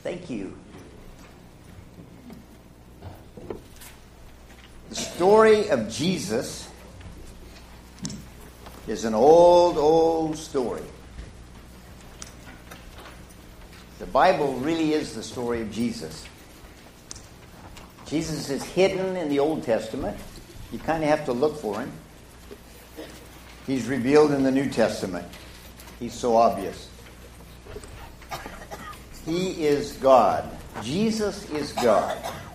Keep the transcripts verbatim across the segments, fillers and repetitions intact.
Thank you. The story of Jesus is an old, old story. The Bible really is the story of Jesus. Jesus is hidden in the Old Testament. You kind of have to look for him. He's revealed in the New Testament. He's so obvious. He is God. Jesus is God.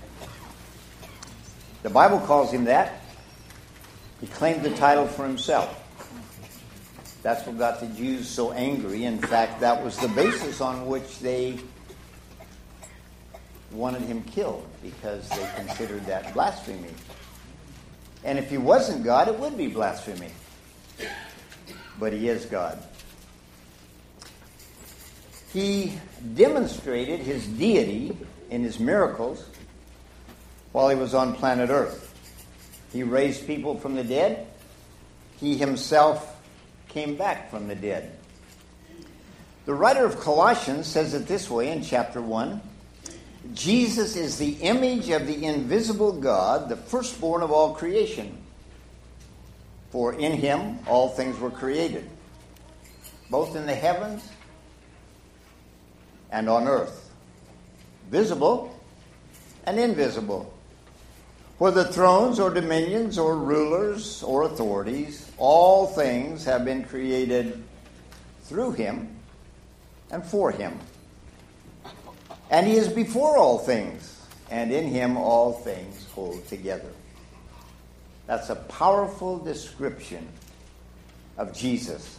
The Bible calls him that. He claimed the title for himself. That's what got the Jews so angry. In fact, that was the basis on which they wanted him killed, because they considered that blasphemy. And if he wasn't God, it would be blasphemy. But he is God. He demonstrated his deity in his miracles while he was on planet Earth. He raised people from the dead. He himself came back from the dead. The writer of Colossians says it this way in chapter one. Jesus is the image of the invisible God, the firstborn of all creation. For in him all things were created, both in the heavens and on earth, visible and invisible. Whether thrones or dominions or rulers or authorities, all things have been created through him and for him. And he is before all things, and in him all things hold together. That's a powerful description of Jesus.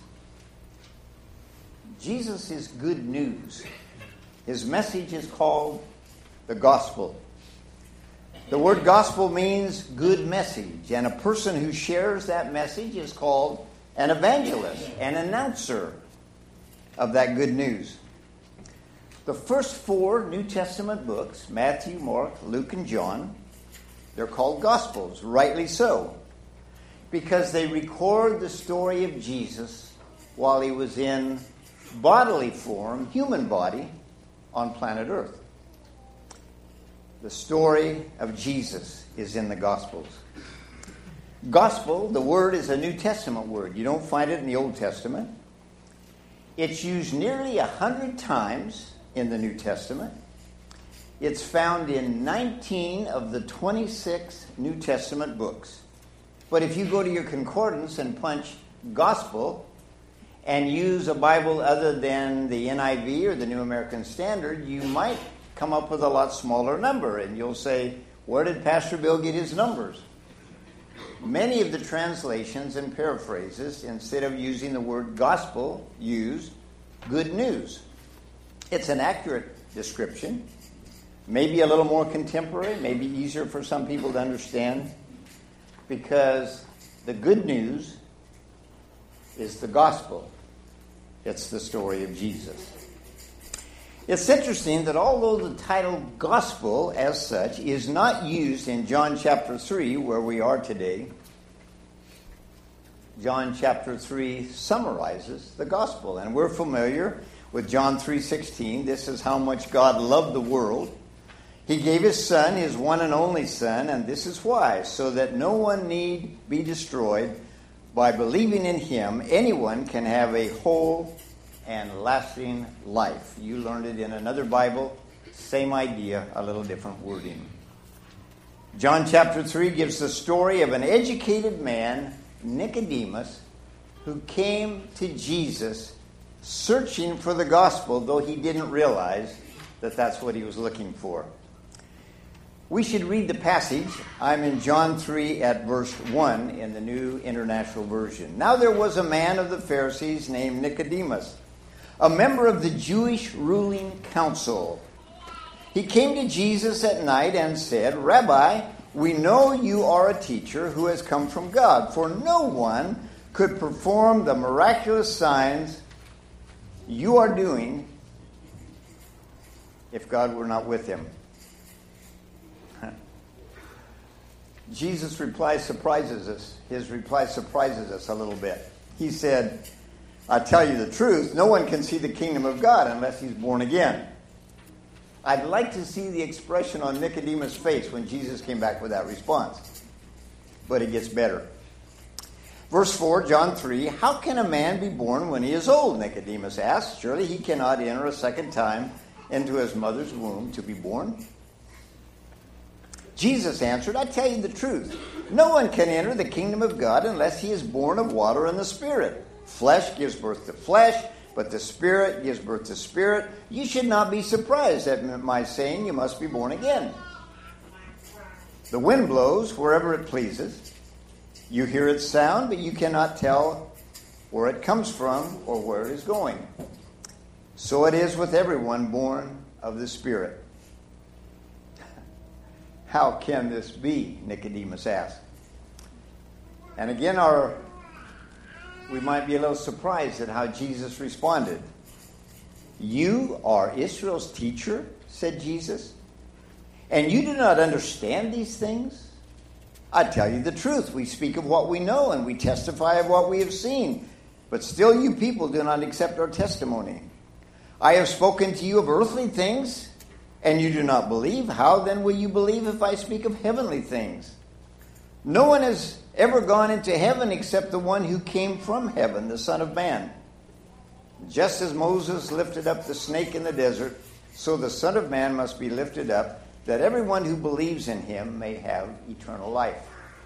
Jesus is good news. His message is called the gospel. The word gospel means good message, and a person who shares that message is called an evangelist, an announcer of that good news. The first four New Testament books, Matthew, Mark, Luke, and John, they're called Gospels, rightly so, because they record the story of Jesus while he was in bodily form, human body, on planet Earth. The story of Jesus is in the Gospels. Gospel, the word, is a New Testament word. You don't find it in the Old Testament. It's used nearly a hundred times in the New Testament. It's found in nineteen of the twenty-six New Testament books. But if you go to your concordance and punch gospel and use a Bible other than the N I V or the New American Standard, you might come up with a lot smaller number. And you'll say, where did Pastor Bill get his numbers? Many of the translations and paraphrases, instead of using the word gospel, use good news. It's an accurate description, maybe a little more contemporary, maybe easier for some people to understand, because the good news is the gospel. It's the story of Jesus. It's interesting that although the title gospel as such is not used in John chapter three, where we are today, John chapter three summarizes the gospel. And we're familiar with John three sixteen. This is how much God loved the world. He gave his Son, his one and only Son, and this is why, so that no one need be destroyed. By believing in him, anyone can have a whole and lasting life. You learned it in another Bible. Same idea, a little different wording. John chapter three gives the story of an educated man, Nicodemus, who came to Jesus searching for the gospel, though he didn't realize that that's what he was looking for. We should read the passage. I'm in John three at verse one in the New International Version. Now there was a man of the Pharisees named Nicodemus, a member of the Jewish ruling council. He came to Jesus at night and said, Rabbi, we know you are a teacher who has come from God, for no one could perform the miraculous signs you are doing if God were not with him. Jesus' reply surprises us. His reply surprises us a little bit. He said, I tell you the truth, no one can see the kingdom of God unless he's born again. I'd like to see the expression on Nicodemus' face when Jesus came back with that response. But it gets better. Verse four, John three, how can a man be born when he is old? Nicodemus asked. Surely he cannot enter a second time into his mother's womb to be born. Jesus answered, I tell you the truth. No one can enter the kingdom of God unless he is born of water and the Spirit. Flesh gives birth to flesh, but the Spirit gives birth to spirit. You should not be surprised at my saying you must be born again. The wind blows wherever it pleases. You hear its sound, but you cannot tell where it comes from or where it is going. So it is with everyone born of the Spirit. How can this be? Nicodemus asked. And again, our we might be a little surprised at how Jesus responded. You are Israel's teacher, said Jesus, and you do not understand these things? I tell you the truth. We speak of what we know, and we testify of what we have seen. But still you people do not accept our testimony. I have spoken to you of earthly things, and you do not believe. How then will you believe if I speak of heavenly things? No one has ever gone into heaven except the one who came from heaven, the Son of Man. Just as Moses lifted up the snake in the desert, so the Son of Man must be lifted up, that everyone who believes in him may have eternal life.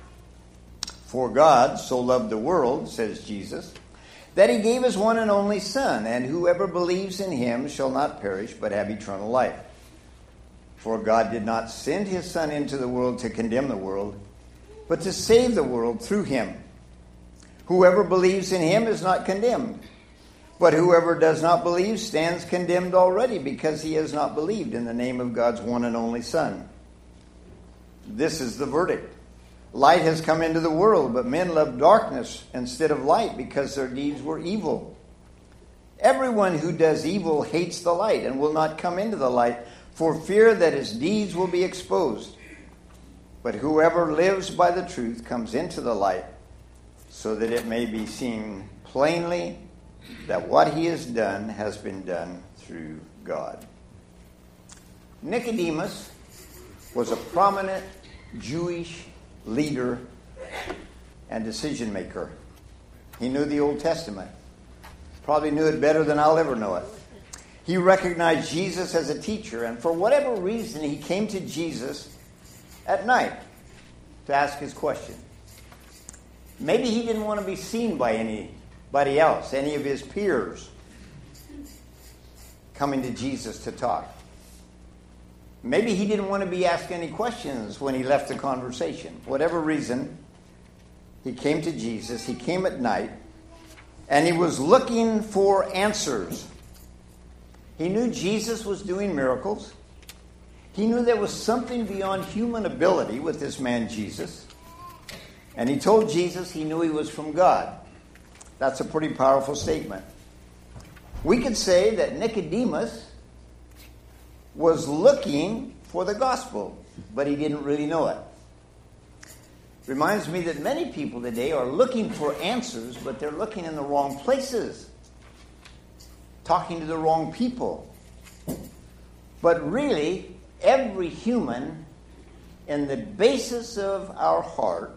For God so loved the world, says Jesus, that he gave his one and only Son, and whoever believes in him shall not perish but have eternal life. For God did not send his Son into the world to condemn the world, but to save the world through him. Whoever believes in him is not condemned, but whoever does not believe stands condemned already, because he has not believed in the name of God's one and only Son. This is the verdict. Light has come into the world, but men love darkness instead of light, because their deeds were evil. Everyone who does evil hates the light and will not come into the light, for fear that his deeds will be exposed. But whoever lives by the truth comes into the light, so that it may be seen plainly that what he has done has been done through God. Nicodemus was a prominent Jewish leader and decision maker. He knew the Old Testament. Probably knew it better than I'll ever know it. He recognized Jesus as a teacher, and for whatever reason, he came to Jesus at night to ask his question. Maybe he didn't want to be seen by anybody else, any of his peers, coming to Jesus to talk. Maybe he didn't want to be asked any questions when he left the conversation. Whatever reason, he came to Jesus. He came at night, and he was looking for answers. He knew Jesus was doing miracles. He knew there was something beyond human ability with this man Jesus. And he told Jesus he knew he was from God. That's a pretty powerful statement. We could say that Nicodemus was looking for the gospel, but he didn't really know it. Reminds me that many people today are looking for answers, but they're looking in the wrong places, talking to the wrong people. But really, every human, in the basis of our heart,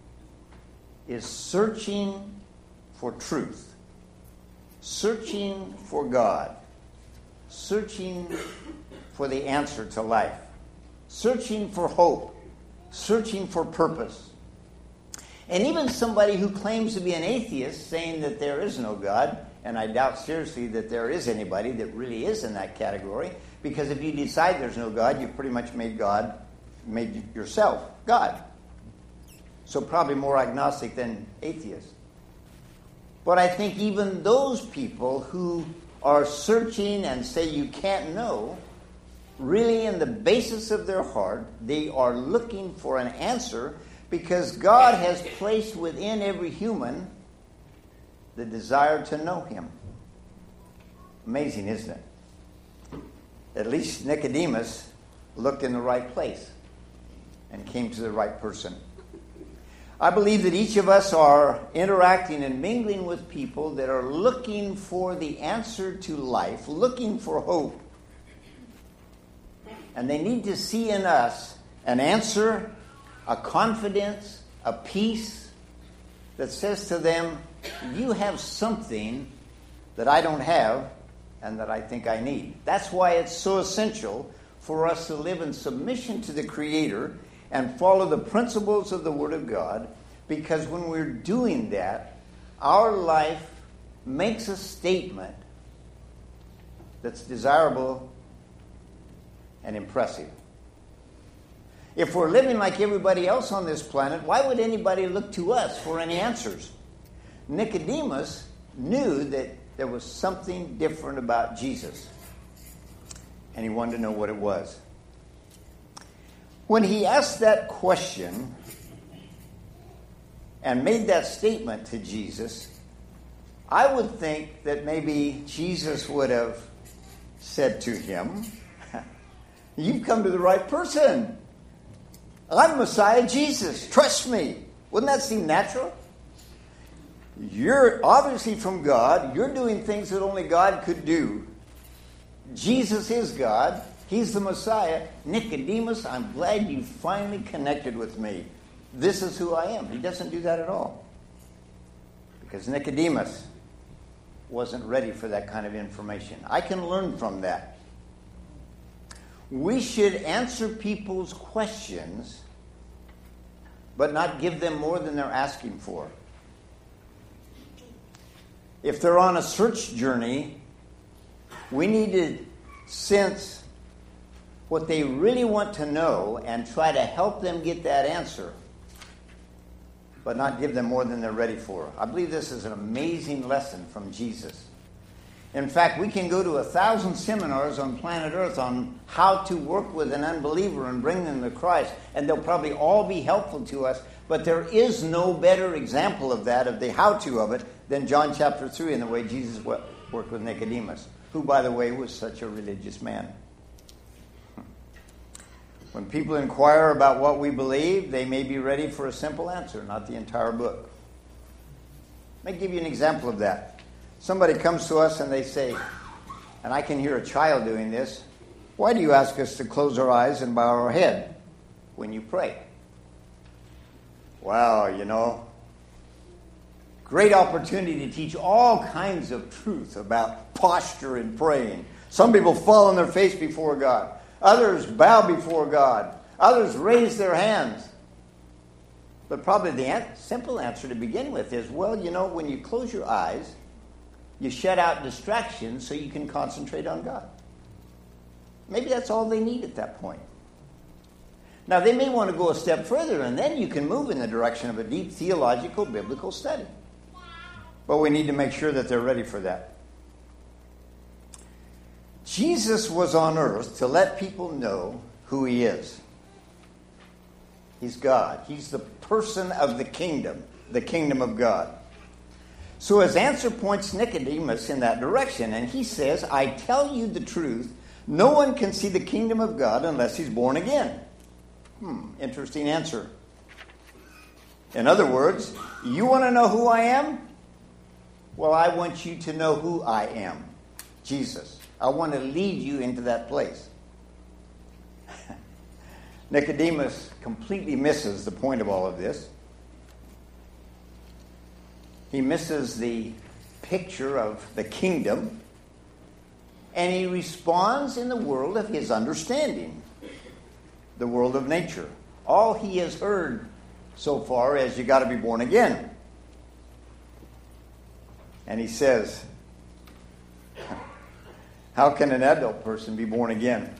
is searching for truth, searching for God, searching for the answer to life, searching for hope, searching for purpose. And even somebody who claims to be an atheist, saying that there is no God, and I doubt seriously that there is anybody that really is in that category, because if you decide there's no God, you've pretty much made God, made yourself God. So probably more agnostic than atheist. But I think even those people who are searching and say you can't know, really in the basis of their heart, they are looking for an answer, because God has placed within every human the desire to know him. Amazing, isn't it? At least Nicodemus looked in the right place and came to the right person. I believe that each of us are interacting and mingling with people that are looking for the answer to life, looking for hope. And they need to see in us an answer, a confidence, a peace that says to them, you have something that I don't have and that I think I need. That's why it's so essential for us to live in submission to the Creator and follow the principles of the Word of God, because when we're doing that, our life makes a statement that's desirable and impressive. If we're living like everybody else on this planet, why would anybody look to us for any answers? Nicodemus knew that there was something different about Jesus, and he wanted to know what it was. When he asked that question and made that statement to Jesus, I would think that maybe Jesus would have said to him, you've come to the right person. I'm Messiah Jesus. Trust me. Wouldn't that seem natural? You're obviously from God. You're doing things that only God could do. Jesus is God. He's the Messiah. Nicodemus, I'm glad you finally connected with me. This is who I am. He doesn't do that at all. Because Nicodemus wasn't ready for that kind of information. I can learn from that. We should answer people's questions, but not give them more than they're asking for. If they're on a search journey, we need to sense what they really want to know and try to help them get that answer, but not give them more than they're ready for. I believe this is an amazing lesson from Jesus. In fact, we can go to a thousand seminars on planet Earth on how to work with an unbeliever and bring them to Christ, and they'll probably all be helpful to us, but there is no better example of that, of the how-to of it, than John chapter three and the way Jesus worked with Nicodemus, who, by the way, was such a religious man. When people inquire about what we believe, they may be ready for a simple answer, not the entire book. Let me give you an example of that. Somebody comes to us and they say, and I can hear a child doing this, why do you ask us to close our eyes and bow our head when you pray? Well, you know, great opportunity to teach all kinds of truth about posture in praying. Some people fall on their face before God. Others bow before God. Others raise their hands. But probably the an- simple answer to begin with is, well, you know, when you close your eyes, you shut out distractions so you can concentrate on God. Maybe that's all they need at that point. Now, they may want to go a step further, and then you can move in the direction of a deep theological, biblical study. But we need to make sure that they're ready for that. Jesus was on earth to let people know who he is. He's God. He's the person of the kingdom, the kingdom of God. So his answer points Nicodemus in that direction, and he says, I tell you the truth, no one can see the kingdom of God unless he's born again. Hmm, interesting answer. In other words, you want to know who I am? Well, I want you to know who I am, Jesus. I want to lead you into that place. Nicodemus completely misses the point of all of this. He misses the picture of the kingdom, and he responds in the world of his understanding, the world of nature. All he has heard so far is you got to be born again. And he says, how can an adult person be born again?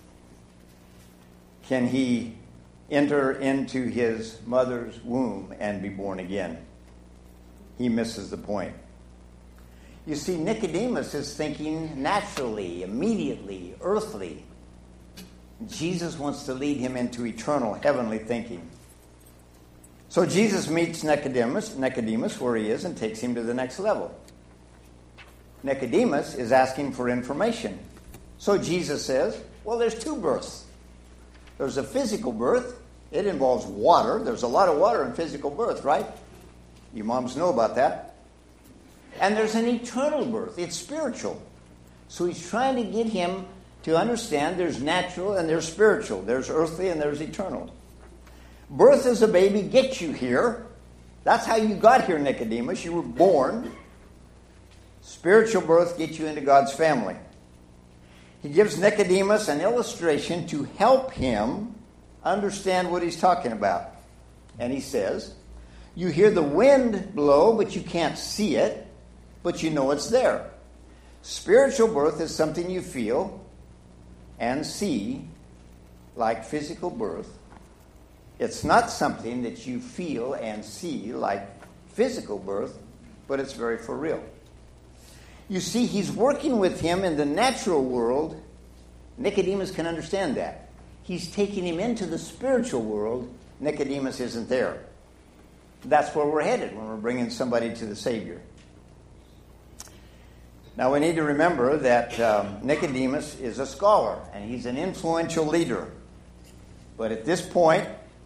Can he enter into his mother's womb and be born again? He misses the point. You see, Nicodemus is thinking naturally, immediately, earthly. Jesus wants to lead him into eternal, heavenly thinking. So Jesus meets Nicodemus, Nicodemus where he is, and takes him to the next level. Nicodemus is asking for information. So Jesus says, well, there's two births. There's a physical birth. It involves water. There's a lot of water in physical birth, right? You moms know about that. And there's an eternal birth. It's spiritual. So he's trying to get him to understand there's natural and there's spiritual. There's earthly and there's eternal. Birth as a baby gets you here. That's how you got here, Nicodemus. You were born. Spiritual birth gets you into God's family. He gives Nicodemus an illustration to help him understand what he's talking about. And he says, you hear the wind blow, but you can't see it, but you know it's there. Spiritual birth is something you feel and see, like physical birth. It's not something that you feel and see like physical birth, but it's very for real. You see, he's working with him in the natural world. Nicodemus can understand that. He's taking him into the spiritual world. Nicodemus isn't there. That's where we're headed when we're bringing somebody to the Savior. Now, we need to remember that um, Nicodemus is a scholar, and he's an influential leader. But at this point,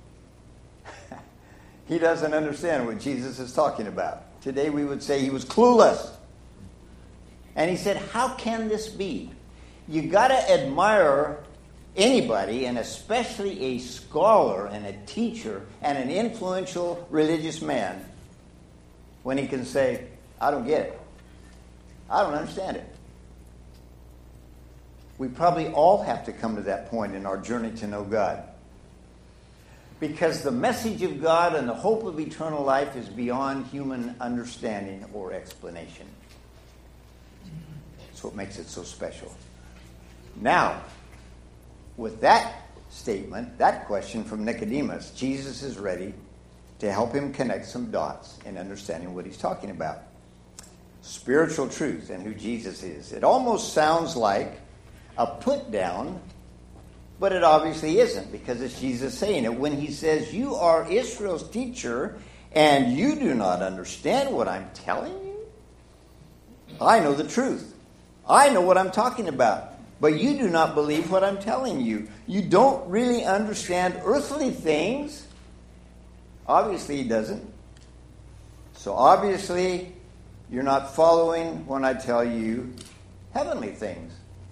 he doesn't understand what Jesus is talking about. Today, we would say he was clueless. And he said, how can this be? You got to admire anybody, and especially a scholar and a teacher and an influential religious man, when he can say, I don't get it. I don't understand it. We probably all have to come to that point in our journey to know God. Because the message of God and the hope of eternal life is beyond human understanding or explanation. That's what makes it so special. Now, with that statement, that question from Nicodemus, Jesus is ready to help him connect some dots in understanding what he's talking about. Spiritual truth and who Jesus is. It almost sounds like a put down, but it obviously isn't, because it's Jesus saying it. When he says, you are Israel's teacher and you do not understand what I'm telling you, I know the truth. I know what I'm talking about, but you do not believe what I'm telling you. You don't really understand earthly things. Obviously he doesn't. So obviously you're not following when I tell you heavenly things.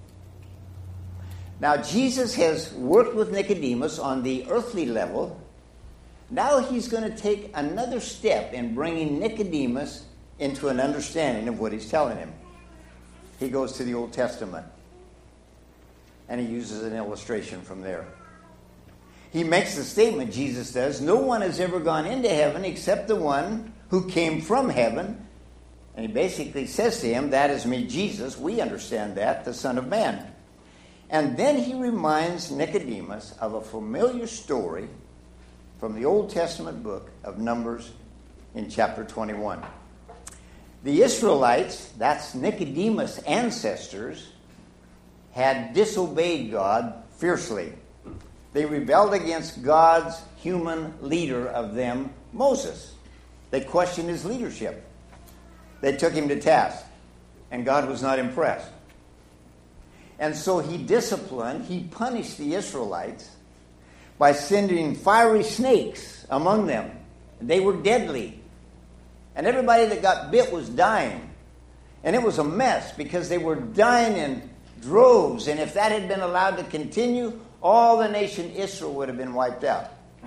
Now, Jesus has worked with Nicodemus on the earthly level. Now he's going to take another step in bringing Nicodemus into an understanding of what he's telling him. He goes to the Old Testament, and he uses an illustration from there. He makes the statement, Jesus does, no one has ever gone into heaven except the one who came from heaven. And he basically says to him, that is me, Jesus. We understand that, the Son of Man. And then he reminds Nicodemus of a familiar story from the Old Testament book of Numbers in chapter twenty-one. The Israelites, that's Nicodemus' ancestors, had disobeyed God fiercely. They rebelled against God's human leader of them, Moses. They questioned his leadership. They took him to task, and God was not impressed. And so he disciplined, he punished the Israelites by sending fiery snakes among them. They were deadly. And everybody that got bit was dying. And it was a mess because they were dying in droves. And if that had been allowed to continue, all the nation Israel would have been wiped out.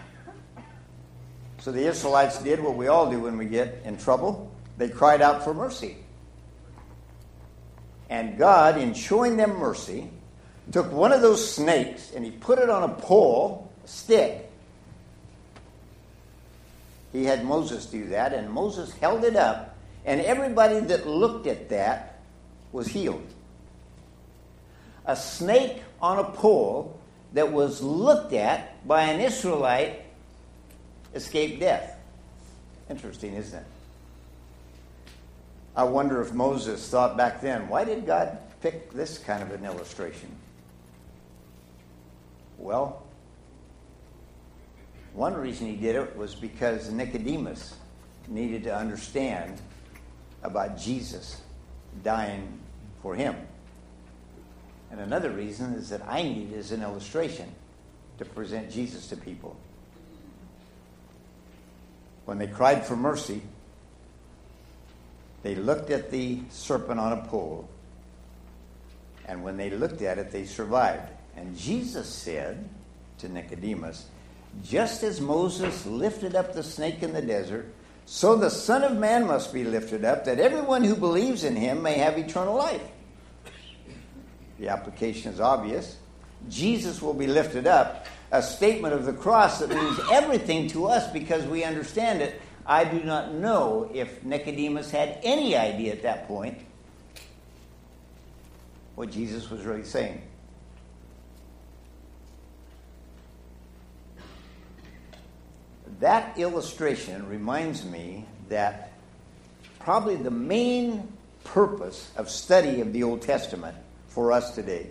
So the Israelites did what we all do when we get in trouble. They cried out for mercy. And God, in showing them mercy, took one of those snakes and he put it on a pole, a stick. He had Moses do that, and Moses held it up, and everybody that looked at that was healed. A snake on a pole that was looked at by an Israelite escaped death. Interesting, isn't it? I wonder if Moses thought back then, why did God pick this kind of an illustration? Well, one reason he did it was because Nicodemus needed to understand about Jesus dying for him. And another reason is that I need it as an illustration to present Jesus to people. When they cried for mercy, they looked at the serpent on a pole, And when they looked at it, they survived. And Jesus said to Nicodemus, just as Moses lifted up the snake in the desert, so the Son of Man must be lifted up, that everyone who believes in him may have eternal life. The application is obvious. Jesus will be lifted up, a statement of the cross that means everything to us because we understand it. I do not know if Nicodemus had any idea at that point what Jesus was really saying. That illustration reminds me that probably the main purpose of study of the Old Testament for us today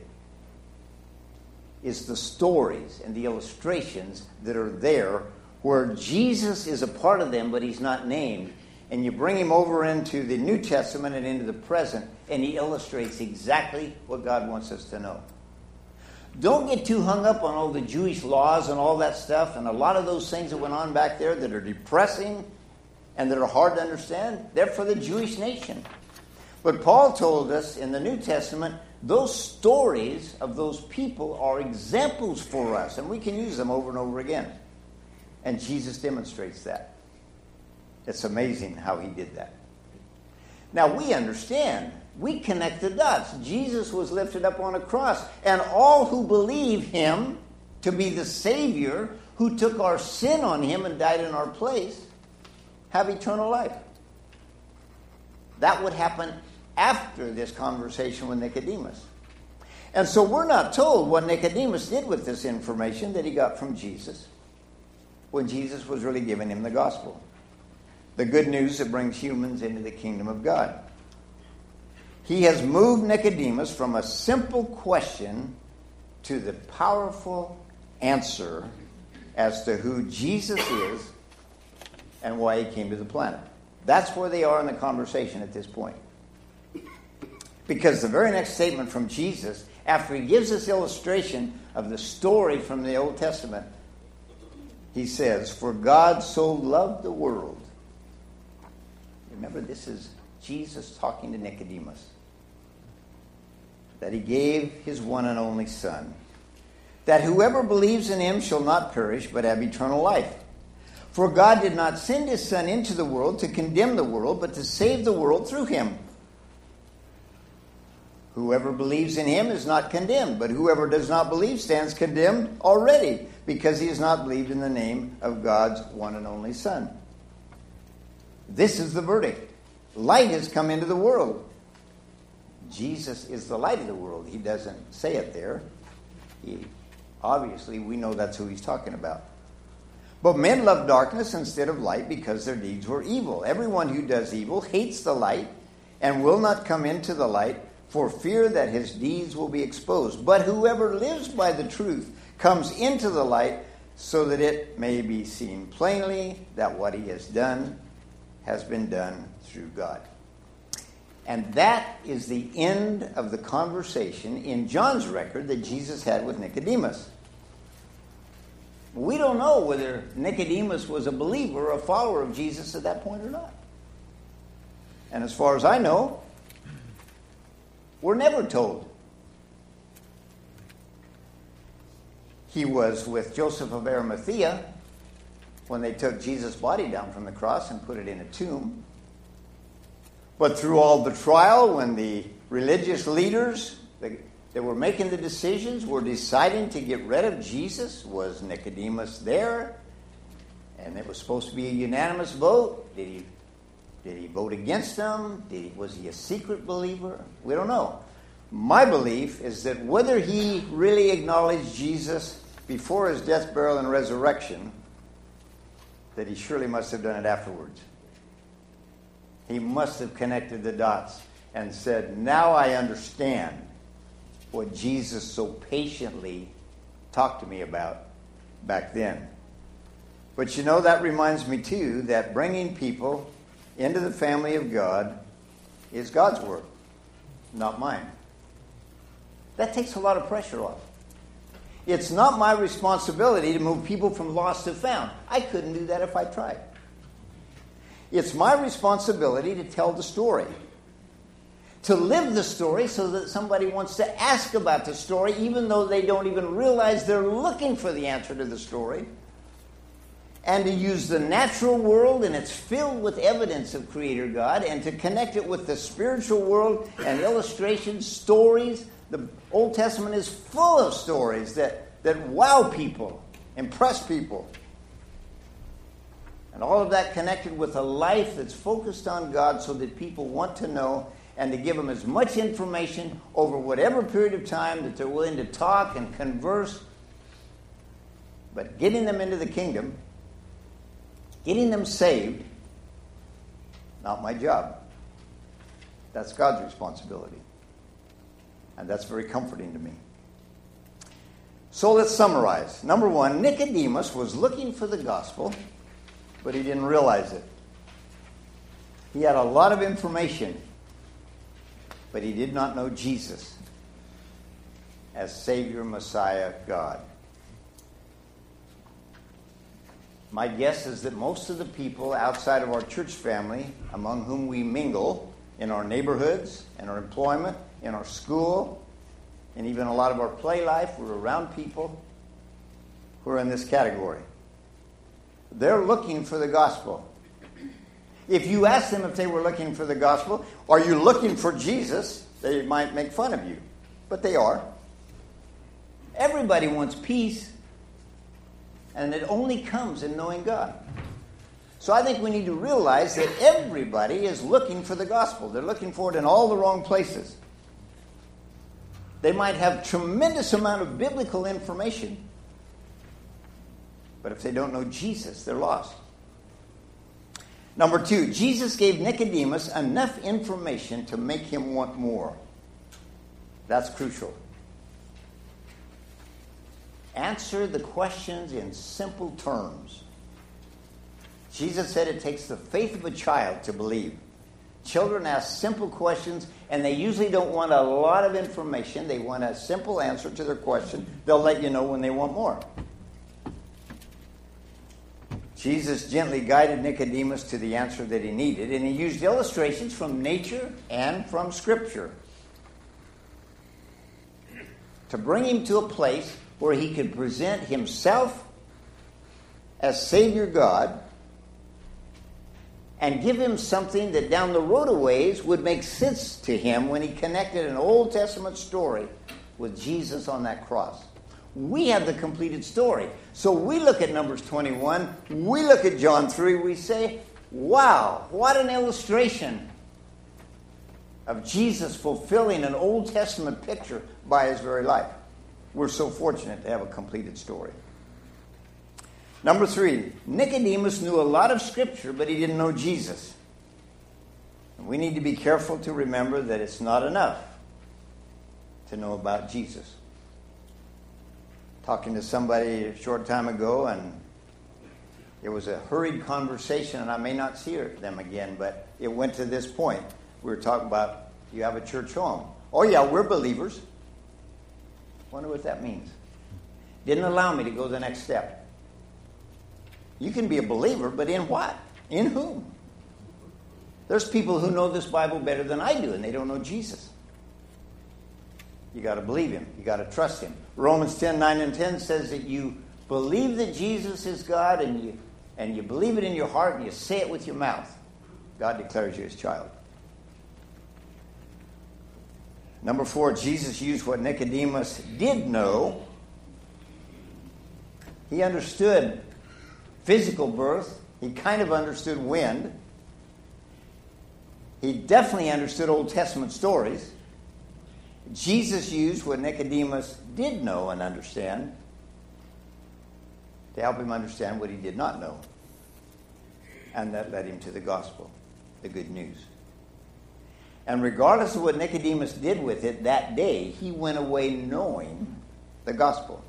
is the stories and the illustrations that are there where Jesus is a part of them, but he's not named. And you bring him over into the New Testament and into the present, and he illustrates exactly what God wants us to know. Don't get too hung up on all the Jewish laws and all that stuff, and a lot of those things that went on back there that are depressing and that are hard to understand. They're for the Jewish nation. But Paul told us in the New Testament, those stories of those people are examples for us, and we can use them over and over again. And Jesus demonstrates that. It's amazing how he did that. Now we understand. We connect the dots. Jesus was lifted up on a cross, and all who believe him to be the Savior who took our sin on him and died in our place have eternal life. That would happen after this conversation with Nicodemus. And so we're not told what Nicodemus did with this information that he got from Jesus when Jesus was really giving him the gospel. The good news that brings humans into the kingdom of God. He has moved Nicodemus from a simple question to the powerful answer as to who Jesus is and why he came to the planet. That's where they are in the conversation at this point. Because the very next statement from Jesus, after he gives this illustration of the story from the Old Testament, he says, "For God so loved the world." Remember, this is Jesus talking to Nicodemus. That he gave his one and only Son, that whoever believes in him shall not perish, but have eternal life. For God did not send his Son into the world to condemn the world, but to save the world through him. Whoever believes in him is not condemned, but whoever does not believe stands condemned already, because he has not believed in the name of God's one and only Son. This is the verdict. Light has come into the world. Jesus is the light of the world. He doesn't say it there. He, obviously, we know that's who he's talking about. But men love darkness instead of light because their deeds were evil. Everyone who does evil hates the light and will not come into the light for fear that his deeds will be exposed. But whoever lives by the truth comes into the light so that it may be seen plainly that what he has done has been done through God. And that is the end of the conversation in John's record that Jesus had with Nicodemus. We don't know whether Nicodemus was a believer or a follower of Jesus at that point or not. And as far as I know, we're never told. He was with Joseph of Arimathea when they took Jesus' body down from the cross and put it in a tomb. But through all the trial, when the religious leaders that, that were making the decisions were deciding to get rid of Jesus, was Nicodemus there? And it was supposed to be a unanimous vote. Did he, did he vote against them? Did he, was he a secret believer? We don't know. My belief is that whether he really acknowledged Jesus before his death, burial, and resurrection, that he surely must have done it afterwards. He must have connected the dots and said, now I understand what Jesus so patiently talked to me about back then. But you know, that reminds me too that bringing people into the family of God is God's work, not mine. That takes a lot of pressure off. It's not my responsibility to move people from lost to found. I couldn't do that if I tried. It's my responsibility to tell the story. to live the story so that somebody wants to ask about the story, even though they don't even realize they're looking for the answer to the story. And to use the natural world, and it's filled with evidence of Creator God, and to connect it with the spiritual world and illustrations, stories. The Old Testament is full of stories that, that wow people, impress people. And all of that connected with a life that's focused on God so that people want to know, and to give them as much information over whatever period of time that they're willing to talk and converse. But getting them into the kingdom, getting them saved, not my job. That's God's responsibility. And that's very comforting to me. So let's summarize. Number one, Nicodemus was looking for the gospel, but he didn't realize it. He had a lot of information, but he did not know Jesus as Savior, Messiah, God. My guess is that most of the people outside of our church family, among whom we mingle in our neighborhoods, in our employment, in our school, and even a lot of our play life, we're around people who are in this category. They're looking for the gospel. If you ask them if they were looking for the gospel, are you looking for Jesus? They might make fun of you, but they are. Everybody wants peace, and it only comes in knowing God. So I think we need to realize that everybody is looking for the gospel. They're looking for it in all the wrong places. They might have tremendous amount of biblical information, but if they don't know Jesus, they're lost. Number two, Jesus gave Nicodemus enough information to make him want more. That's crucial. Answer the questions in simple terms. Jesus said it takes the faith of a child to believe. Children ask simple questions, and they usually don't want a lot of information. They want a simple answer to their question. They'll let you know when they want more. Jesus gently guided Nicodemus to the answer that he needed, and he used illustrations from nature and from Scripture to bring him to a place where he could present himself as Savior God and give him something that down the road a ways would make sense to him when he connected an Old Testament story with Jesus on that cross. We have the completed story. So we look at Numbers twenty-one, we look at John three, we say, wow, what an illustration of Jesus fulfilling an Old Testament picture by his very life. We're so fortunate to have a completed story. Number three, Nicodemus knew a lot of Scripture, but he didn't know Jesus. And we need to be careful to remember that it's not enough to know about Jesus. Talking to somebody a short time ago, and it was a hurried conversation, and I may not see them again, but it went to this point. We were talking about, you have a church home. Oh yeah, we're believers. Wonder what that means. Didn't allow me to go the next step. You can be a believer, but in what? In whom? There's people who know this Bible better than I do, and they don't know Jesus. You got to believe him. You got to trust him. Romans ten, nine and ten says that you believe that Jesus is God, and you and you believe it in your heart, and you say it with your mouth. God declares you his child. Number four, Jesus used what Nicodemus did know. He understood physical birth. He kind of understood wind. He definitely understood Old Testament stories. Jesus used what Nicodemus did know and understand to help him understand what he did not know. And that led him to the gospel, the good news. And regardless of what Nicodemus did with it that day, he went away knowing the gospel.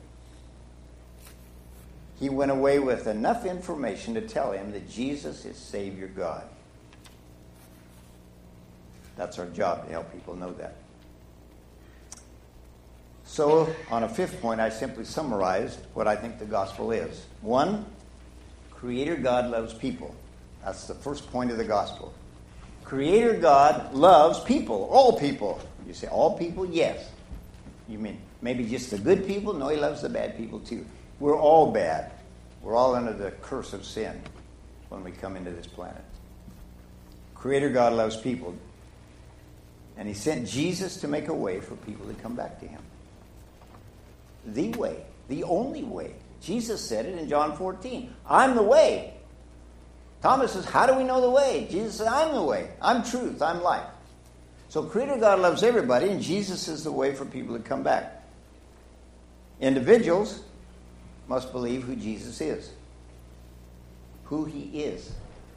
He went away with enough information to tell him that Jesus is Savior God. That's our job, to help people know that. So, on a fifth point, I simply summarized what I think the gospel is. One, Creator God loves people. That's the first point of the gospel. Creator God loves people, all people. You say, all people? Yes. You mean maybe just the good people? No, he loves the bad people too. We're all bad. We're all under the curse of sin when we come into this planet. Creator God loves people. And he sent Jesus to make a way for people to come back to him. The way. The only way. Jesus said it in John fourteen. I'm the way. Thomas says, how do we know the way? Jesus said, I'm the way. I'm truth. I'm life. So Creator God loves everybody, and Jesus is the way for people to come back. Individuals must believe who Jesus is. Who he is.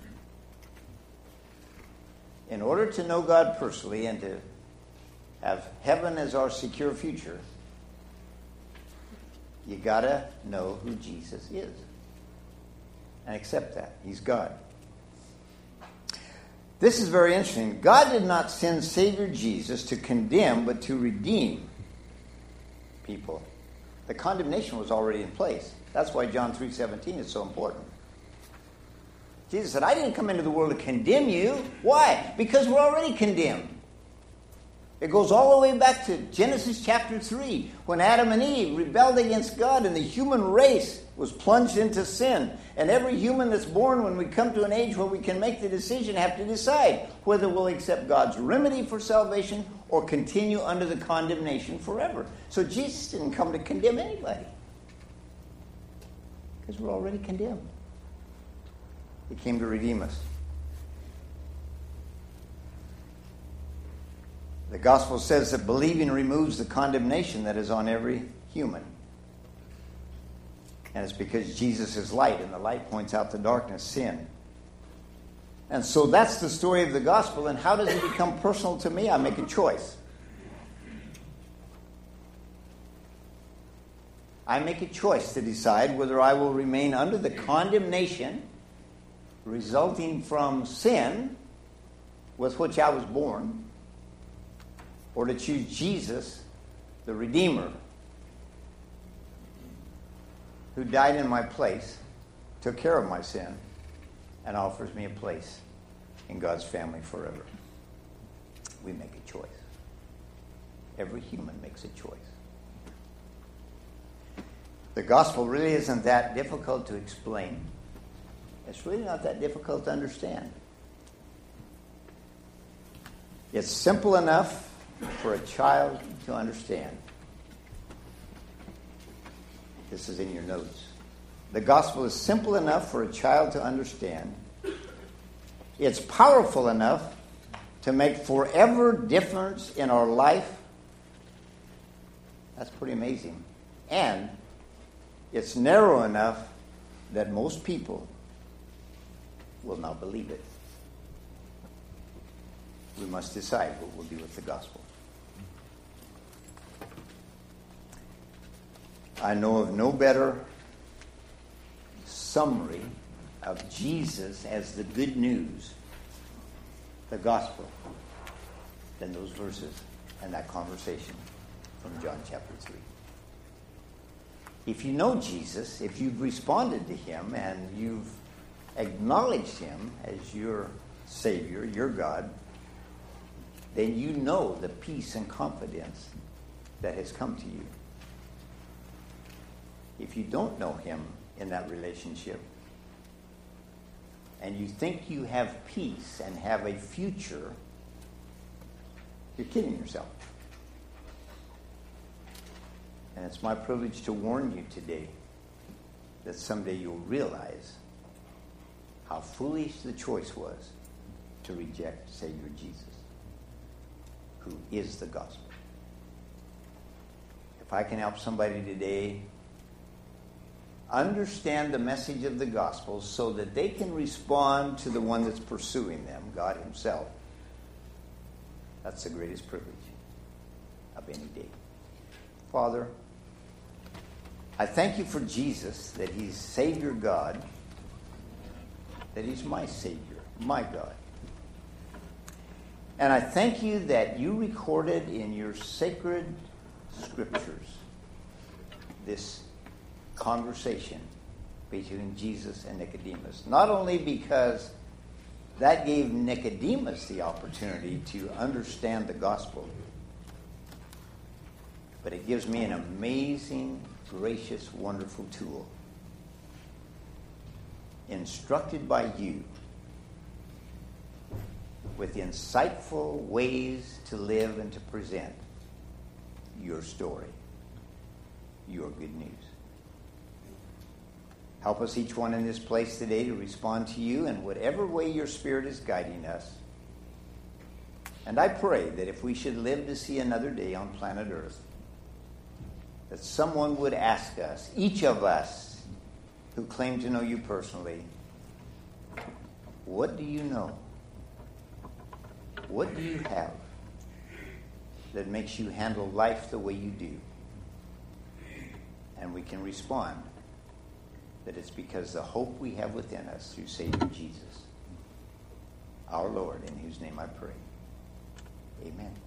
In order to know God personally and to have heaven as our secure future, you got to know who Jesus is. And accept that. He's God. This is very interesting. God did not send Savior Jesus to condemn, but to redeem people. The condemnation was already in place. That's why John three seventeen is so important. Jesus said, I didn't come into the world to condemn you. Why? Because we're already condemned. It goes all the way back to Genesis chapter three, when Adam and Eve rebelled against God and the human race was plunged into sin. And every human that's born, when we come to an age where we can make the decision, have to decide whether we'll accept God's remedy for salvation or continue under the condemnation forever. So Jesus didn't come to condemn anybody, because we're already condemned. He came to redeem us. The gospel says that believing removes the condemnation that is on every human. And it's because Jesus is light, and the light points out the darkness, sin. And so that's the story of the gospel. And how does it become personal to me? I make a choice. I make a choice to decide whether I will remain under the condemnation resulting from sin with which I was born, or to choose Jesus, the Redeemer, who died in my place, took care of my sin, and offers me a place in God's family forever. We make a choice. Every human makes a choice. The gospel really isn't that difficult to explain. It's really not that difficult to understand. It's simple enough for a child to understand. This is in your notes. The gospel is simple enough for a child to understand. It's powerful enough to make forever difference in our life. That's pretty amazing. And it's narrow enough that most people will not believe it. We must decide what we'll do with the gospel. I know of no better summary of Jesus as the good news, the gospel, than those verses and that conversation from John chapter three. If you know Jesus, if you've responded to him and you've acknowledged him as your Savior, your God, then you know the peace and confidence that has come to you. If you don't know him in that relationship, and you think you have peace and have a future, you're kidding yourself. And it's my privilege to warn you today that someday you'll realize how foolish the choice was to reject Savior Jesus, who is the gospel. If I can help somebody today understand the message of the gospel so that they can respond to the one that's pursuing them, God himself, that's the greatest privilege of any day. Father, I thank you for Jesus, that he's Savior God, that he's my Savior, my God. And I thank you that you recorded in your sacred scriptures this conversation between Jesus and Nicodemus. Not only because That gave Nicodemus the opportunity to understand the gospel. But it gives me an amazing, gracious, wonderful tool. Instructed by you with insightful ways to live and to present your story, your good news. Help us, each one in this place today, to respond to you in whatever way your Spirit is guiding us. And I pray that if we should live to see another day on planet Earth, that someone would ask us, each of us who claim to know you personally, what do you know? What do you have that makes you handle life the way you do? And we can respond that it's because the hope we have within us through Savior Jesus, our Lord, in whose name I pray. Amen.